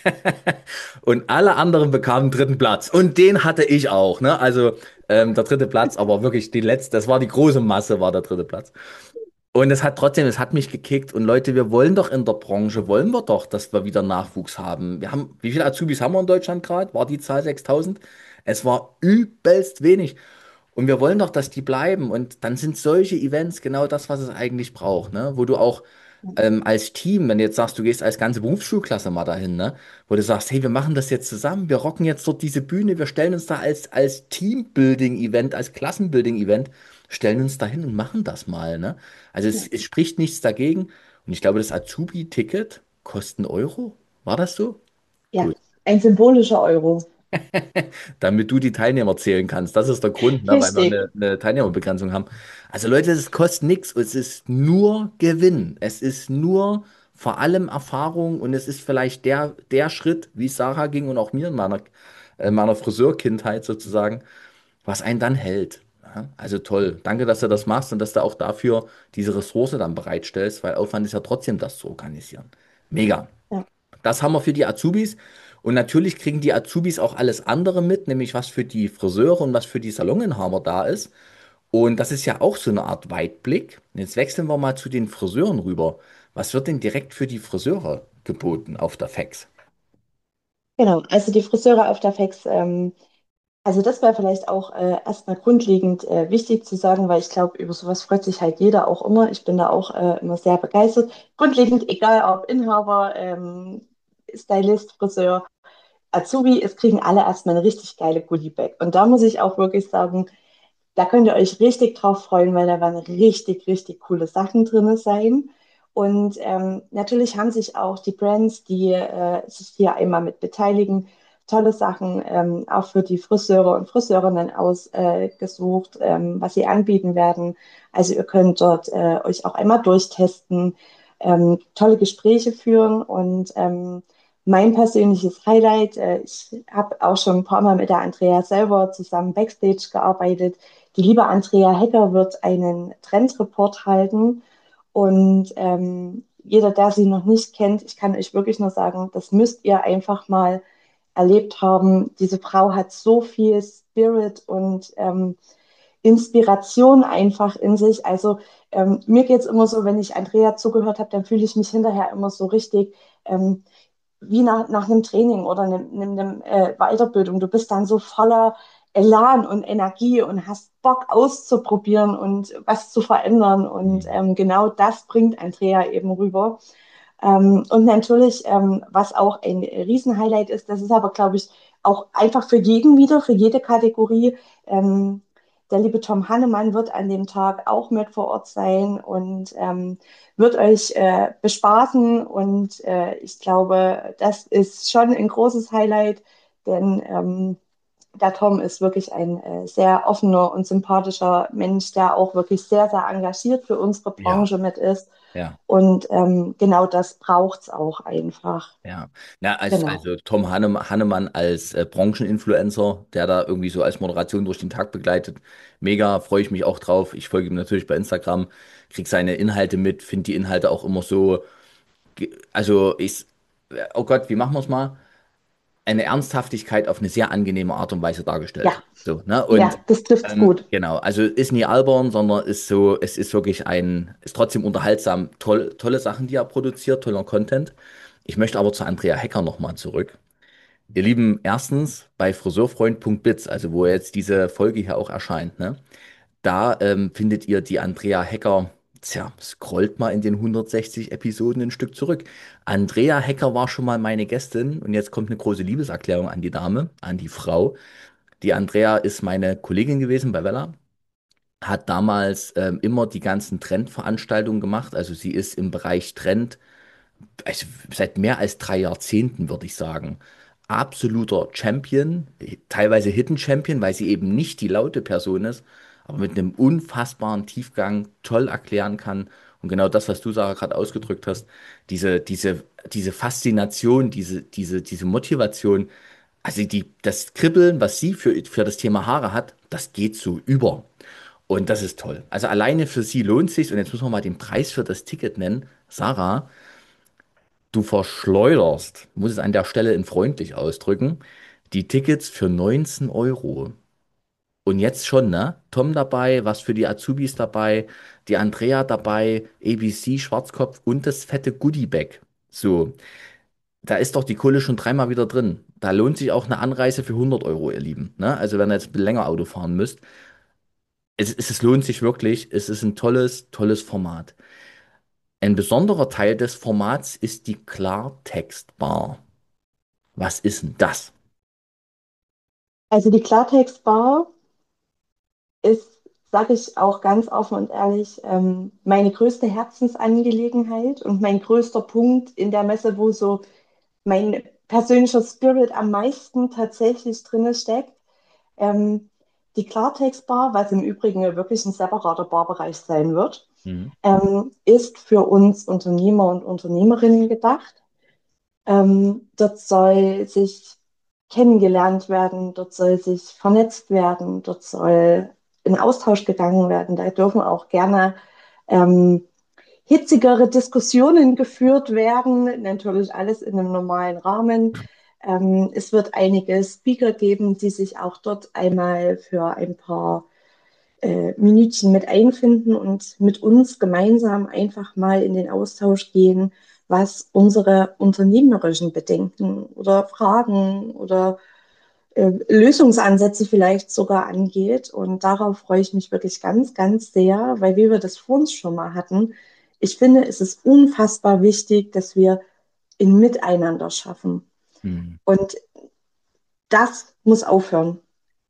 Speaker 1: und alle anderen bekamen den dritten Platz. Und den hatte ich auch, ne? Also ähm, der dritte Platz, aber wirklich die letzte, das war die große Masse, war der dritte Platz. Und es hat trotzdem, es hat mich gekickt. Und Leute, wir wollen doch in der Branche, wollen wir doch, dass wir wieder Nachwuchs haben. Wir haben, wie viele Azubis haben wir in Deutschland gerade? War die Zahl sechstausend? Es war übelst wenig. Und wir wollen doch, dass die bleiben. Und dann sind solche Events genau das, was es eigentlich braucht, ne? Wo du auch ähm, als Team, wenn du jetzt sagst, du gehst als ganze Berufsschulklasse mal dahin, ne? Wo du sagst, hey, wir machen das jetzt zusammen, wir rocken jetzt dort diese Bühne, wir stellen uns da als, als Teambuilding-Event, als Klassenbuilding-Event, stellen uns da hin und machen das mal, ne? Also
Speaker 2: Ja,
Speaker 1: es, es spricht nichts dagegen. Und ich glaube, das Azubi-Ticket kostet einen Euro. War das so?
Speaker 2: ja,
Speaker 1: Gut.
Speaker 2: ein symbolischer Euro.
Speaker 1: Damit du die Teilnehmer zählen kannst. Das ist der Grund, ne, weil wir
Speaker 2: Richtig.
Speaker 1: eine, eine Teilnehmerbegrenzung haben. Also Leute, es kostet nichts. Es ist nur Gewinn. Es ist nur vor allem Erfahrung und es ist vielleicht der, der Schritt, wie es Sarah ging und auch mir in meiner, äh, meiner Friseurkindheit sozusagen, was einen dann hält. Ja, also toll. Danke, dass du das machst und dass du auch dafür diese Ressource dann bereitstellst, weil Aufwand ist ja trotzdem, das zu organisieren. Mega.
Speaker 2: Ja.
Speaker 1: Das haben wir für die Azubis. Und natürlich kriegen die Azubis auch alles andere mit, nämlich was für die Friseure und was für die Saloninhaber da ist. Und das ist ja auch so eine Art Weitblick. Jetzt wechseln wir mal zu den Friseuren rüber. Was wird denn direkt für die Friseure geboten auf der Fax?
Speaker 2: Genau, also die Friseure auf der Fex, ähm, also das wäre vielleicht auch äh, erstmal grundlegend äh, wichtig zu sagen, weil ich glaube, über sowas freut sich halt jeder auch immer. Ich bin da auch äh, immer sehr begeistert. Grundlegend, egal ob Inhaber, ähm, Stylist, Friseur, Azubi, es kriegen alle erstmal eine richtig geile Goodie-Bag. Und da muss ich auch wirklich sagen, da könnt ihr euch richtig drauf freuen, weil da werden richtig, richtig coole Sachen drin sein. Und ähm, natürlich haben sich auch die Brands, die äh, sich hier einmal mit beteiligen, tolle Sachen ähm, auch für die Friseure und Friseurinnen ausgesucht, äh, ähm, was sie anbieten werden. Also ihr könnt dort äh, euch auch einmal durchtesten, ähm, tolle Gespräche führen und ähm, mein persönliches Highlight, äh, ich habe auch schon ein paar Mal mit der Andrea selber zusammen Backstage gearbeitet. Die liebe Andrea Hecker wird einen Trendreport halten und ähm, jeder, der sie noch nicht kennt, ich kann euch wirklich nur sagen, das müsst ihr einfach mal erlebt haben. Diese Frau hat so viel Spirit und ähm, Inspiration einfach in sich. Also ähm, mir geht es immer so, wenn ich Andrea zugehört habe, dann fühle ich mich hinterher immer so richtig ähm, wie nach, nach einem Training oder einem, einem, einem äh, Weiterbildung. Du bist dann so voller Elan und Energie und hast Bock auszuprobieren und was zu verändern. Und
Speaker 1: Mhm.
Speaker 2: ähm, genau das bringt Andrea eben rüber. Ähm, und natürlich, ähm, was auch ein Riesenhighlight ist, das ist aber, glaube ich, auch einfach für jeden wieder, für jede Kategorie. Ähm, der liebe Tom Hannemann wird an dem Tag auch mit vor Ort sein und ähm, wird euch äh, bespaßen. Und äh, ich glaube, das ist schon ein großes Highlight, denn ähm, der Tom ist wirklich ein äh, sehr offener und sympathischer Mensch, der auch wirklich sehr, sehr engagiert für unsere
Speaker 1: Ja,
Speaker 2: Branche mit ist.
Speaker 1: ja.
Speaker 2: Und ähm, genau das braucht es auch einfach.
Speaker 1: Ja, na, als,
Speaker 2: Genau.
Speaker 1: also Tom Hannem, Hannemann als äh, Brancheninfluencer, der da irgendwie so als Moderation durch den Tag begleitet, mega, freue ich mich auch drauf. Ich folge ihm natürlich bei Instagram, krieg seine Inhalte mit, finde die Inhalte auch immer so, ge- also ich, oh Gott, wie machen wir es mal? Eine Ernsthaftigkeit auf eine sehr angenehme Art und Weise dargestellt.
Speaker 2: Ja,
Speaker 1: So, ne? Und
Speaker 2: ja, das trifft's
Speaker 1: ähm,
Speaker 2: gut.
Speaker 1: genau, also ist nie albern, sondern ist so, es ist wirklich ein, ist trotzdem unterhaltsam, toll, tolle Sachen, die er produziert, toller Content. Ich möchte aber zu Andrea Hecker nochmal zurück. Ihr Lieben, erstens bei friseurfreund.biz, also wo jetzt diese Folge hier auch erscheint, ne? Da ähm, findet ihr die Andrea Hecker. Tja, scrollt mal in den hundertsechzig Episoden ein Stück zurück. Andrea Hecker war schon mal meine Gästin und jetzt kommt eine große Liebeserklärung an die Dame, an die Frau. Die Andrea ist meine Kollegin gewesen bei Wella, hat damals ähm, immer die ganzen Trendveranstaltungen gemacht. Also sie ist im Bereich Trend also seit mehr als drei Jahrzehnten, würde ich sagen, absoluter Champion, teilweise Hidden Champion, weil sie eben nicht die laute Person ist, aber mit einem unfassbaren Tiefgang toll erklären kann. Und genau das, was du, Sarah, gerade ausgedrückt hast, diese, diese, diese Faszination, diese, diese, diese Motivation, also die, das Kribbeln, was sie für, für das Thema Haare hat, das geht so über. Und das ist toll. Also alleine für sie lohnt sich. Und jetzt müssen wir mal den Preis für das Ticket nennen. Sarah, du verschleuderst, muss es an der Stelle in freundlich ausdrücken, die Tickets für neunzehn Euro. Und jetzt schon, ne? Tom dabei, was für die Azubis dabei, die Andrea dabei, A B C, Schwarzkopf und das fette Goodiebag. So, da ist doch die Kohle schon dreimal wieder drin. Da lohnt sich auch eine Anreise für hundert Euro, ihr Lieben. Ne? Also wenn ihr jetzt länger Auto fahren müsst. Es, es, es lohnt sich wirklich. Es ist ein tolles, tolles Format. Ein besonderer Teil des Formats ist die Klartextbar. Was ist denn das?
Speaker 2: Also die Klartext-Bar ist, sage ich auch ganz offen und ehrlich, ähm, meine größte Herzensangelegenheit und mein größter Punkt in der Messe, wo so mein persönlicher Spirit am meisten tatsächlich drin steckt. Ähm, die Klartext-Bar, was im Übrigen wirklich ein separater Barbereich sein wird,
Speaker 1: Mhm.
Speaker 2: ähm, ist für uns Unternehmer und Unternehmerinnen gedacht. Ähm, dort soll sich kennengelernt werden, dort soll sich vernetzt werden, dort soll in Austausch gegangen werden. Da dürfen auch gerne ähm, hitzigere Diskussionen geführt werden, natürlich alles in einem normalen Rahmen. Ähm, es wird einige Speaker geben, die sich auch dort einmal für ein paar äh, Minütchen mit einfinden und mit uns gemeinsam einfach mal in den Austausch gehen, was unsere unternehmerischen Bedenken oder Fragen oder äh, Lösungsansätze vielleicht sogar angeht. Und darauf freue ich mich wirklich ganz, ganz sehr, weil wie wir das vor uns schon mal hatten, ich finde, es ist unfassbar wichtig, dass wir in Miteinander schaffen.
Speaker 1: Mhm.
Speaker 2: Und das muss aufhören.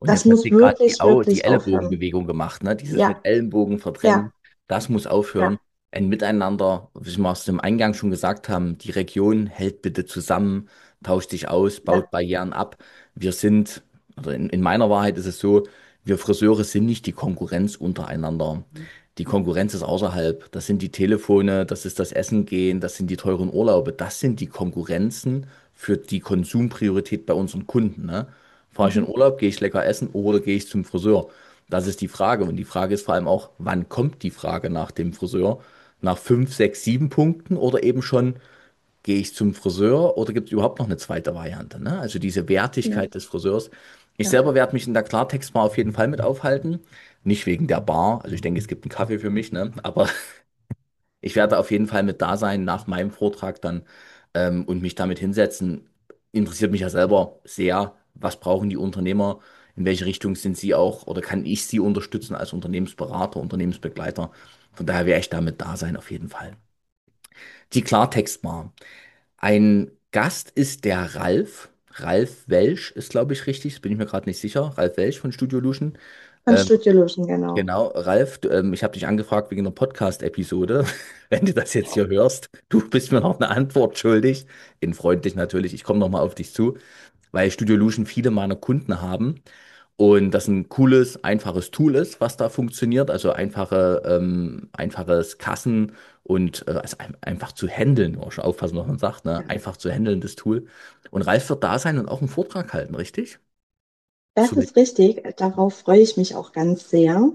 Speaker 1: Und
Speaker 2: Das
Speaker 1: jetzt hat
Speaker 2: muss
Speaker 1: sie gerade die,
Speaker 2: wirklich,
Speaker 1: Au- die
Speaker 2: wirklich aufhören.
Speaker 1: Ellenbogenbewegung gemacht, ne? Dieses mit
Speaker 2: Ja,
Speaker 1: Ellenbogen
Speaker 2: ja,
Speaker 1: verdrängen, das muss aufhören.
Speaker 2: ja,
Speaker 1: Ein Miteinander, wie wir es im Eingang schon gesagt haben, die Region hält bitte zusammen, tauscht sich aus, baut
Speaker 2: ja.
Speaker 1: Barrieren ab. Wir sind, oder in, in meiner Wahrheit ist es so, wir Friseure sind nicht die Konkurrenz untereinander. Die Konkurrenz ist außerhalb. Das sind die Telefone, das ist das Essen gehen, das sind die teuren Urlaube. Das sind die Konkurrenzen für die Konsumpriorität bei unseren Kunden, ne? Fahre ich in
Speaker 2: Mhm.
Speaker 1: Urlaub, gehe ich lecker essen oder gehe ich zum Friseur? Das ist die Frage. Und die Frage ist vor allem auch, wann kommt die Frage nach dem Friseur? Nach fünf, sechs, sieben Punkten oder eben schon, gehe ich zum Friseur oder gibt es überhaupt noch eine zweite Variante? Ne? Also diese
Speaker 2: Ja,
Speaker 1: Wertigkeit des Friseurs. Ich
Speaker 2: ja.
Speaker 1: selber werde mich in der Klartextbar auf jeden Fall mit aufhalten. Nicht wegen der Bar. Also ich denke, es gibt einen Kaffee für mich, ne? Aber ich werde auf jeden Fall mit da sein nach meinem Vortrag dann ähm, und mich damit hinsetzen. Interessiert mich ja selber sehr, was brauchen die Unternehmer, in welche Richtung sind sie auch oder kann ich sie unterstützen als Unternehmensberater, Unternehmensbegleiter. Von daher werde ich damit da sein, auf jeden Fall. Die Klartextbar. Ein Gast ist der Ralf. Ralf Welsch ist, glaube ich, richtig. Das bin ich mir gerade nicht sicher. Ralf Welsch von Studio Lution.
Speaker 2: Von Studio Luschen, genau.
Speaker 1: Genau, Ralf, du, ähm, ich habe dich angefragt wegen einer Podcast-Episode. Wenn du das jetzt hier hörst, du bist mir noch eine Antwort schuldig. In freundlich natürlich. Ich komme nochmal auf dich zu, weil Studio Lution viele meiner Kunden haben und das ein cooles, einfaches Tool ist, was da funktioniert. Also einfache, ähm, einfaches Kassen und äh, also ein, einfach zu handeln. Man muss schon aufpassen, was man sagt, ne?
Speaker 2: Ja.
Speaker 1: Einfach zu handeln, das Tool. Und Ralf wird da sein und auch einen Vortrag halten, richtig?
Speaker 2: Das
Speaker 1: Zu,
Speaker 2: ist richtig. Darauf freue ich mich auch ganz sehr,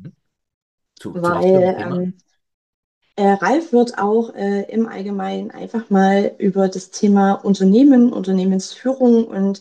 Speaker 1: zu, zu was für einem
Speaker 2: weil
Speaker 1: Thema?
Speaker 2: ähm, äh, Ralf wird auch äh, im Allgemeinen einfach mal über das Thema Unternehmen, Unternehmensführung und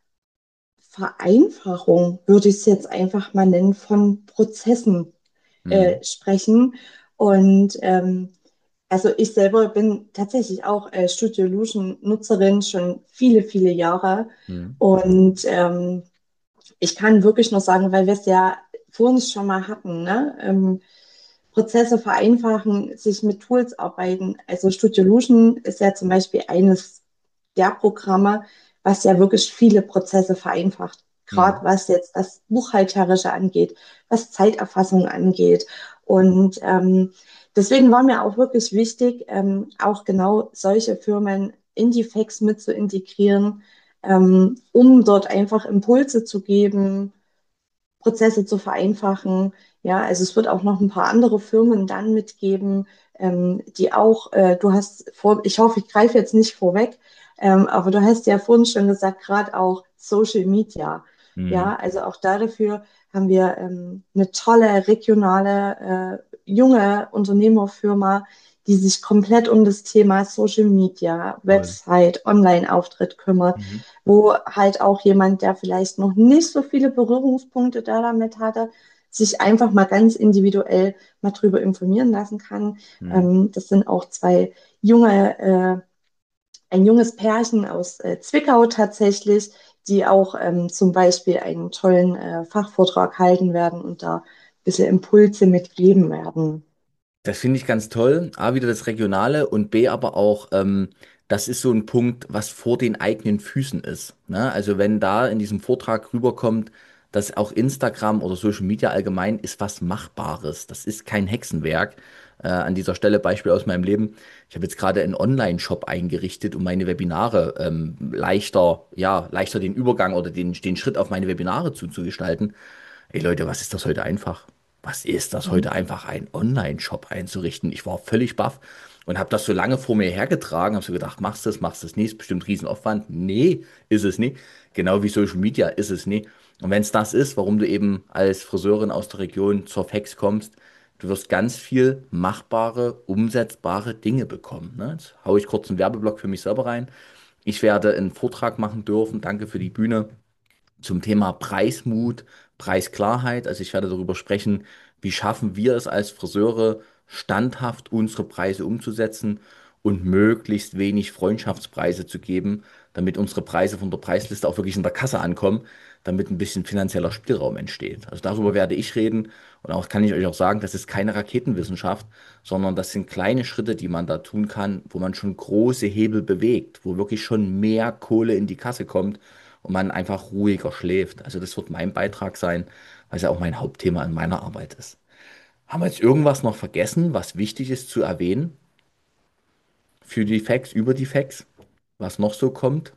Speaker 2: Vereinfachung, würde ich es jetzt einfach mal nennen, von Prozessen
Speaker 1: Mhm.
Speaker 2: äh, sprechen. Und ähm, also ich selber bin tatsächlich auch äh, Studio Lution Nutzerin schon viele, viele Jahre.
Speaker 1: Mhm.
Speaker 2: Und ähm, ich kann wirklich nur sagen, weil wir es ja vorhin schon mal hatten, ne? Ähm, Prozesse vereinfachen, sich mit Tools arbeiten. Also Studio Lution ist ja zum Beispiel eines der Programme, was ja wirklich viele Prozesse vereinfacht. Gerade
Speaker 1: Mhm.
Speaker 2: was jetzt das Buchhalterische angeht, was Zeiterfassung angeht. Und ähm, deswegen war mir auch wirklich wichtig, ähm, auch genau solche Firmen in die Facts mit zu integrieren, ähm, um dort einfach Impulse zu geben, Prozesse zu vereinfachen. Ja, also es wird auch noch ein paar andere Firmen dann mitgeben, ähm, die auch, äh, du hast vor, ich hoffe, ich greife jetzt nicht vorweg, ähm, aber du hast ja vorhin schon gesagt, gerade auch Social Media.
Speaker 1: Mhm.
Speaker 2: Ja, also auch da dafür haben wir ähm, eine tolle regionale äh, junge Unternehmerfirma, die sich komplett um das Thema Social Media,
Speaker 1: Toll.
Speaker 2: Website, Online-Auftritt kümmert,
Speaker 1: Mhm.
Speaker 2: wo halt auch jemand, der vielleicht noch nicht so viele Berührungspunkte da damit hatte, sich einfach mal ganz individuell mal drüber informieren lassen kann.
Speaker 1: Mhm.
Speaker 2: Ähm, das sind auch zwei junge, äh, ein junges Pärchen aus äh, Zwickau tatsächlich, die auch ähm, zum Beispiel einen tollen äh, Fachvortrag halten werden und da ein bisschen Impulse mitgeben werden.
Speaker 1: Das finde ich ganz toll. A, wieder das Regionale und B, aber auch, ähm, das ist so ein Punkt, was vor den eigenen Füßen ist. Ne? Also wenn da in diesem Vortrag rüberkommt, dass auch Instagram oder Social Media allgemein ist was Machbares. Das ist kein Hexenwerk. Äh, an dieser Stelle Beispiel aus meinem Leben. Ich habe jetzt gerade einen Online-Shop eingerichtet, um meine Webinare ähm, leichter, ja, leichter den Übergang oder den, den Schritt auf meine Webinare zuzugestalten. Ey Leute, was ist das heute einfach? Was ist das
Speaker 2: Mhm.
Speaker 1: heute einfach, einen Online-Shop einzurichten? Ich war völlig baff und habe das so lange vor mir hergetragen, habe so gedacht, machst du es, machst du es nicht, ist bestimmt Riesenaufwand. Nee, ist es nicht. Genau wie Social Media ist es nicht. Und wenn es das ist, warum du eben als Friseurin aus der Region zur Fex kommst, du wirst ganz viel machbare, umsetzbare Dinge bekommen. Ne? Jetzt haue ich kurz einen Werbeblock für mich selber rein. Ich werde einen Vortrag machen dürfen. Danke für die Bühne zum Thema Preismut, Preisklarheit. Also ich werde darüber sprechen, wie schaffen wir es als Friseure, standhaft unsere Preise umzusetzen und möglichst wenig Freundschaftspreise zu geben, damit unsere Preise von der Preisliste auch wirklich in der Kasse ankommen, damit ein bisschen finanzieller Spielraum entsteht. Also darüber werde ich reden und auch kann ich euch auch sagen, das ist keine Raketenwissenschaft, sondern das sind kleine Schritte, die man da tun kann, wo man schon große Hebel bewegt, wo wirklich schon mehr Kohle in die Kasse kommt und man einfach ruhiger schläft. Also das wird mein Beitrag sein, weil es ja auch mein Hauptthema in meiner Arbeit ist. Haben wir jetzt irgendwas noch vergessen, was wichtig ist zu erwähnen für die Facts, über die Facts, was noch so kommt?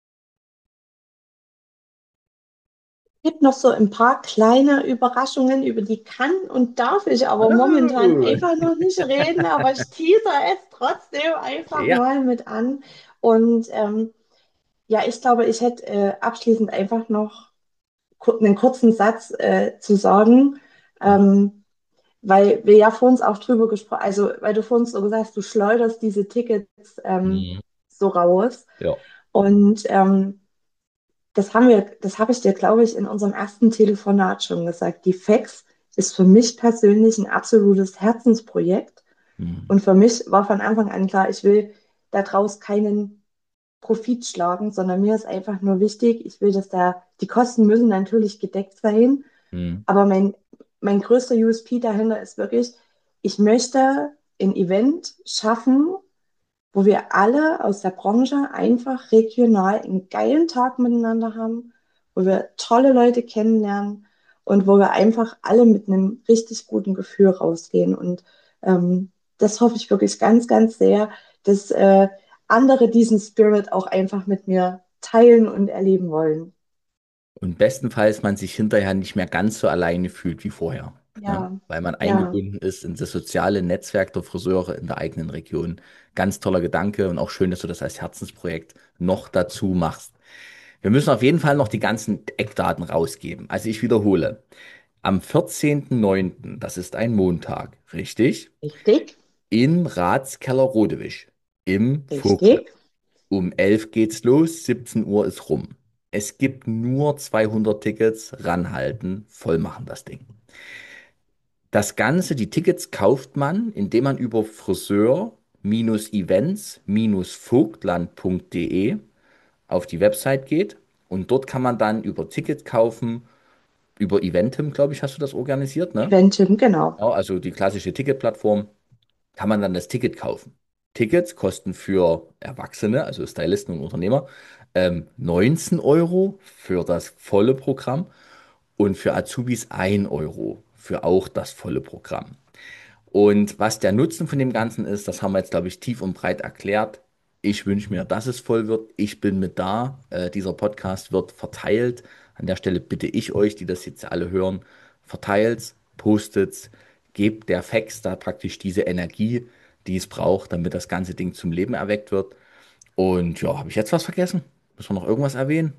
Speaker 2: Gibt noch so ein paar kleine Überraschungen, über die kann und darf ich aber momentan
Speaker 1: Oh.
Speaker 2: einfach noch nicht reden, aber ich teaser es trotzdem einfach
Speaker 1: Ja.
Speaker 2: mal mit an. Und ähm, ja, ich glaube, ich hätte äh, abschließend einfach noch ku- einen kurzen Satz äh, zu sagen, ähm, weil wir ja vor uns auch drüber gesprochen, also weil du vor uns so gesagt hast, du schleuderst diese Tickets ähm,
Speaker 1: Mhm.
Speaker 2: so raus.
Speaker 1: Ja.
Speaker 2: Und ähm, das haben wir, das habe ich dir, glaube ich, in unserem ersten Telefonat schon gesagt. Die Fex ist für mich persönlich ein absolutes Herzensprojekt.
Speaker 1: Mhm.
Speaker 2: Und für mich war von Anfang an klar, ich will daraus keinen Profit schlagen, sondern mir ist einfach nur wichtig, ich will, dass da, die Kosten müssen natürlich gedeckt sein,
Speaker 1: Mhm.
Speaker 2: aber mein, mein größter U S P dahinter ist wirklich, ich möchte ein Event schaffen, wo wir alle aus der Branche einfach regional einen geilen Tag miteinander haben, wo wir tolle Leute kennenlernen und wo wir einfach alle mit einem richtig guten Gefühl rausgehen. Und ähm, das hoffe ich wirklich ganz, ganz sehr, dass äh, andere diesen Spirit auch einfach mit mir teilen und erleben wollen.
Speaker 1: Und bestenfalls man sich hinterher nicht mehr ganz so alleine fühlt wie vorher, ne?
Speaker 2: Ja,
Speaker 1: Weil man
Speaker 2: ja.
Speaker 1: eingebunden ist in das soziale Netzwerk der Friseure in der eigenen Region. Ganz toller Gedanke und auch schön, dass du das als Herzensprojekt noch dazu machst. Wir müssen auf jeden Fall noch die ganzen Eckdaten rausgeben. Also ich wiederhole, am vierzehnten neunten, das ist ein Montag, richtig?
Speaker 2: Richtig,
Speaker 1: In Ratskeller Rodewisch im Vogtland.
Speaker 2: richtig.
Speaker 1: Um elf geht's los, siebzehn Uhr ist rum. Es gibt nur zweihundert Tickets, ranhalten, voll machen das Ding. Das Ganze, die Tickets kauft man, indem man über friseur-events-vogtland.de auf die Website geht und dort kann man dann über Ticket kaufen, über Eventim, glaube ich, hast du das organisiert, ne?
Speaker 2: Eventim, genau.
Speaker 1: Ja, also die klassische Ticketplattform, kann man dann das Ticket kaufen. Tickets kosten für Erwachsene, also Stylisten und Unternehmer, ähm, neunzehn Euro für das volle Programm und für Azubis ein Euro für auch das volle Programm. Und was der Nutzen von dem Ganzen ist, das haben wir jetzt, glaube ich, tief und breit erklärt. Ich wünsche mir, dass es voll wird. Ich bin mit da. Äh, dieser Podcast wird verteilt. An der Stelle bitte ich euch, die das jetzt alle hören, verteilt's, postet's, gebt der Fax da praktisch diese Energie, die es braucht, damit das ganze Ding zum Leben erweckt wird. Und ja, habe ich jetzt was vergessen? Müssen wir noch irgendwas erwähnen?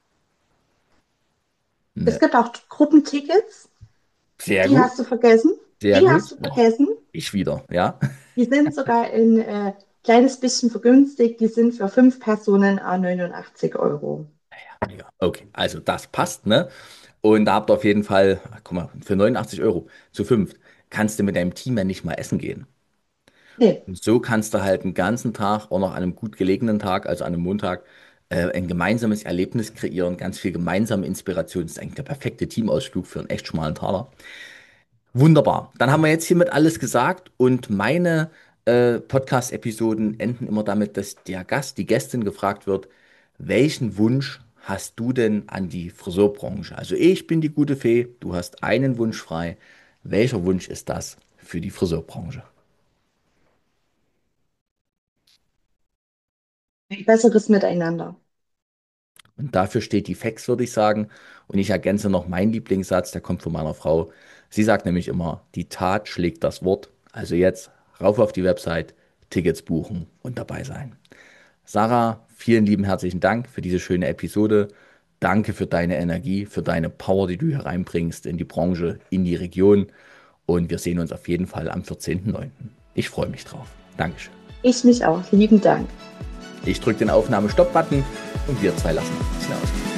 Speaker 2: Es
Speaker 1: Ne.
Speaker 2: gibt auch Gruppentickets,
Speaker 1: Sehr
Speaker 2: die
Speaker 1: gut,
Speaker 2: hast du vergessen.
Speaker 1: sehr
Speaker 2: Die
Speaker 1: gut.
Speaker 2: hast du
Speaker 1: Oh,
Speaker 2: vergessen.
Speaker 1: ich wieder, ja.
Speaker 2: Die sind sogar ein äh, kleines bisschen vergünstigt. Die sind für fünf Personen a neunundachtzig Euro.
Speaker 1: Ja, okay, also das passt, ne? Und da habt ihr auf jeden Fall, guck mal, für neunundachtzig Euro zu fünft kannst du mit deinem Team ja nicht mal essen gehen.
Speaker 2: Nee,
Speaker 1: Und so kannst du halt einen ganzen Tag, auch noch an einem gut gelegenen Tag, also an einem Montag, äh, ein gemeinsames Erlebnis kreieren, ganz viel gemeinsame Inspiration. Das ist eigentlich der perfekte Teamausflug für einen echt schmalen Taler. Wunderbar. Dann haben wir jetzt hiermit alles gesagt und meine äh, Podcast-Episoden enden immer damit, dass der Gast, die Gästin gefragt wird, welchen Wunsch hast du denn an die Friseurbranche? Also ich bin die gute Fee, du hast einen Wunsch frei. Welcher Wunsch ist das für die Friseurbranche?
Speaker 2: ein besseres Miteinander.
Speaker 1: Und dafür steht die Fex, würde ich sagen. Und ich ergänze noch meinen Lieblingssatz, der kommt von meiner Frau. Sie sagt nämlich immer, die Tat schlägt das Wort. Also jetzt rauf auf die Website, Tickets buchen und dabei sein. Sarah, vielen lieben herzlichen Dank für diese schöne Episode. Danke für deine Energie, für deine Power, die du hier reinbringst in die Branche, in die Region. Und wir sehen uns auf jeden Fall am vierzehnten neunten. Ich freue mich drauf. Dankeschön.
Speaker 2: Ich mich auch. Lieben Dank.
Speaker 1: Ich drücke den Aufnahme-Stopp-Button und wir zwei lassen uns hinaus.